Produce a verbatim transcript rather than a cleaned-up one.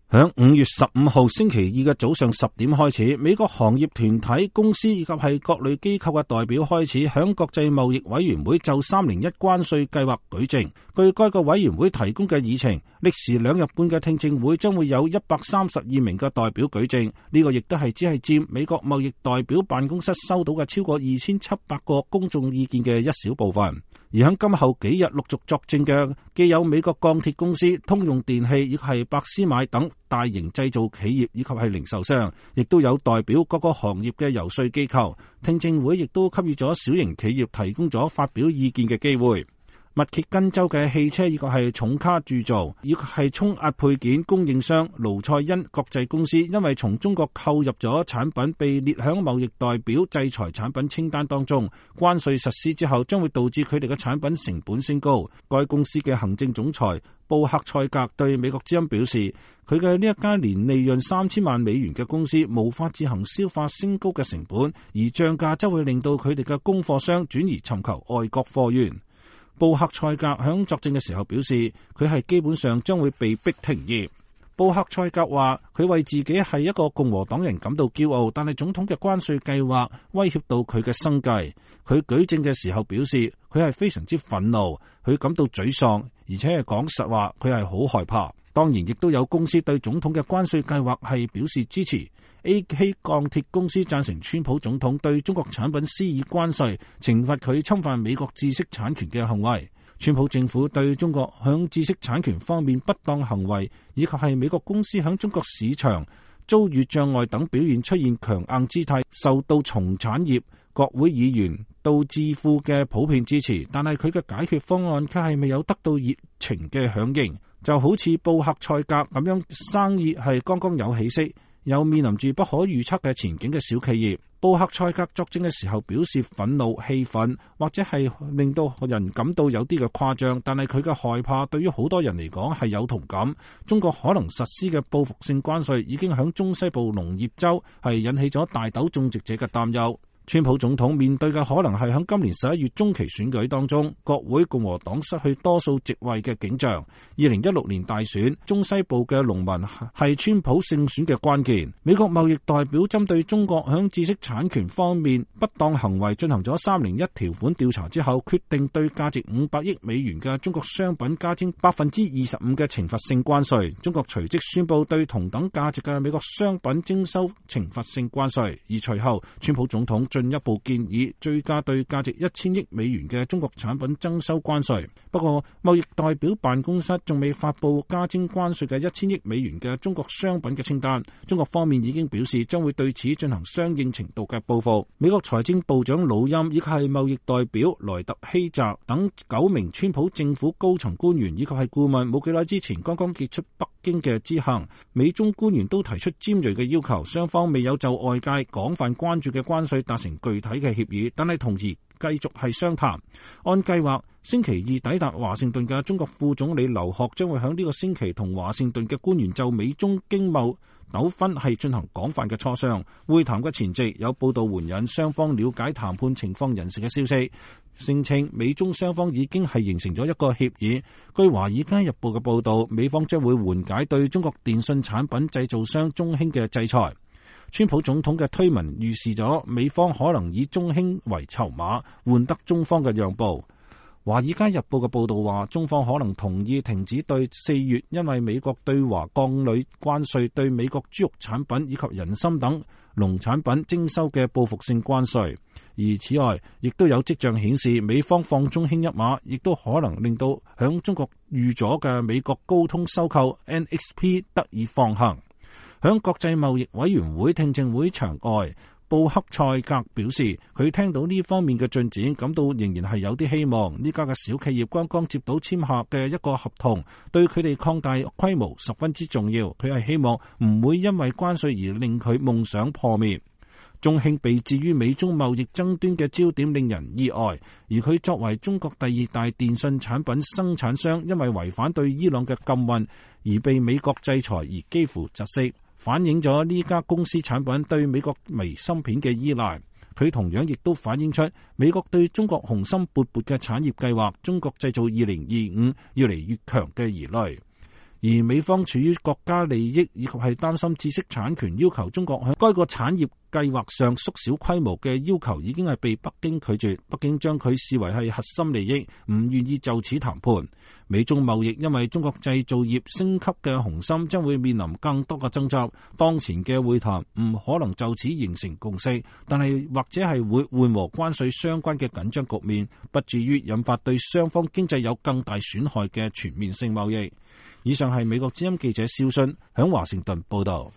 響五月十五號星期二嘅早上十點開始，美國行業團體、公司以及係各類機構嘅代表開始響國際貿易委員會就三零一關稅計劃舉證。據該個委員會提供嘅議程，歷時兩日半嘅聽證會將會有一百三十二名嘅代表舉證。呢個亦都係只係佔美國貿易代表辦公室收到嘅超過二千七百個公眾意見嘅一小部分。而喺今後幾日陸續作證嘅，既有美國鋼鐵公司、通用電器以及係百思買等大型製造企業以及係零售商，亦都有代表各個行業嘅游說機構。聽證會亦都給予咗小型企業提供咗發表意見嘅機會。密歇根州嘅汽車以及係重卡鑄造以及係衝壓配件供應商盧賽恩國際公司，因為從中國購入咗產品被列響貿易代表制裁產品清單當中，關稅實施之後將會導致佢哋嘅產品成本升高。該公司嘅行政總裁布克塞格對美國之音表示，佢嘅呢一間年利潤三千萬美元嘅公司無法自行消化升高嘅成本，而漲價將會令到佢哋嘅供貨商轉而尋求外國貨源。布克塞格響作證嘅時候表示，佢係基本上將會被逼停業。布克塞格話，佢為自己係一個共和黨人感到驕傲，但係總統嘅關稅計劃威脅到佢嘅生計。佢舉證嘅時候表示，佢係非常之憤怒，佢感到沮喪，而且係講實話，佢係好害怕。當然，亦都有公司對總統嘅關稅計劃係表示支持。A K 鋼鐵公司贊成川普總統對中國產品施以關稅，懲罰佢侵犯美國知識產權嘅行為。川普政府對中國響知識產權方面不當行為，以及係美國公司響中國市場遭遇障礙等表現出現強硬姿態，受到從產業、國會議員到智庫嘅普遍支持。但係佢嘅解決方案卻係未有得到熱情嘅響應，就好似布克塞格咁樣，生意係剛剛有起色，又面臨住不可預測嘅前景嘅小企業。布克塞格作證嘅時候表示憤怒、氣憤，或者係令到人感到有啲嘅誇張，但係佢嘅害怕對於好多人嚟講係有同感。中國可能實施嘅報復性關稅已經響中西部農業州係引起咗大豆種植者嘅擔憂。川普總統面對嘅可能係喺今年十一月中期選舉當中，國會共和黨失去多數席位嘅景象。二零一六年大選，中西部嘅農民係川普勝選嘅關鍵。美國貿易代表針對中國響知識產權方面不當行為進行咗三零一條款調查之後，決定對價值五百億美元嘅中國商品加徵百分之二十五嘅懲罰性關稅。中國隨即宣布對同等價值嘅美國商品徵收懲罰性關稅，而隨後川普總統進一步建議追加對價值一千億美元嘅中國產品徵收關稅。不過，貿易代表辦公室仲未發布加徵關稅嘅一千億美元嘅中國商品嘅清單。中國方面已經表示將會對此進行相應程度嘅報復。美國財政部長魯欽以及係貿易代表萊特希澤等九名川普政府高層官員以及係顧問，冇幾耐之前剛剛結束北京嘅之行。美中官員都提出尖銳嘅要求，雙方未有就外界廣泛關注嘅關稅達成具體嘅協議，但係同時繼續係商談。按計劃，星期二抵達華盛頓嘅中國副總理劉鶴將會喺呢個星期同華盛頓嘅官員就美中經貿糾紛係進行廣泛嘅磋商。會談嘅前夕，有報道援引雙方了解談判情況人士嘅消息，聲稱美中雙方已經係形成咗一個協議。據華爾街日報嘅報道，美方將會緩解對中國電信產品製造商中興嘅制裁。川普總統嘅推文預示咗美方可能以中興為籌碼，換得中方嘅讓步。華爾街日報嘅報道話，中方可能同意停止對四月因為美國對華鋼鋁關稅對美國豬肉產品以及人參等農產品徵收嘅報復性關稅。而此外，亦都有跡象顯示美方放中興一馬，亦都可能令到響中國預咗嘅美國高通收購 N X P 得以放行。響國際貿易委員會聽證會場外，布克塞格表示，佢聽到呢方面嘅進展，感到仍然係有啲希望。呢家嘅小企業剛剛接到簽下嘅一個合同，對佢哋擴大規模十分之重要。佢係希望唔會因為關稅而令佢夢想破滅。中興被置於美中貿易爭端嘅焦點令人意外，而佢作為中國第二大電信產品生產商，因為違反對伊朗嘅禁運而被美國制裁而幾乎窒息，反映咗呢家公司產品對美國微芯片嘅依賴。佢同樣亦都反映出美國對中國雄心勃勃嘅產業計劃，中國製造二零二五越嚟越強嘅疑慮。 而美方出於國家利益以及係擔心知識產權，要求中國喺該個產業計劃上縮小規模嘅要求已經係被北京拒絕。北京將佢視為係核心利益，唔願意就此談判。美中貿易因為中國製造業升級嘅雄心，將會面臨更多嘅爭執。當前嘅會談唔可能就此形成共識，但係或者係會緩和關稅相關嘅緊張局面，不至於引發對雙方經濟有更大損害嘅全面性貿易。以上係美國之音記者肖迅響華盛頓報道。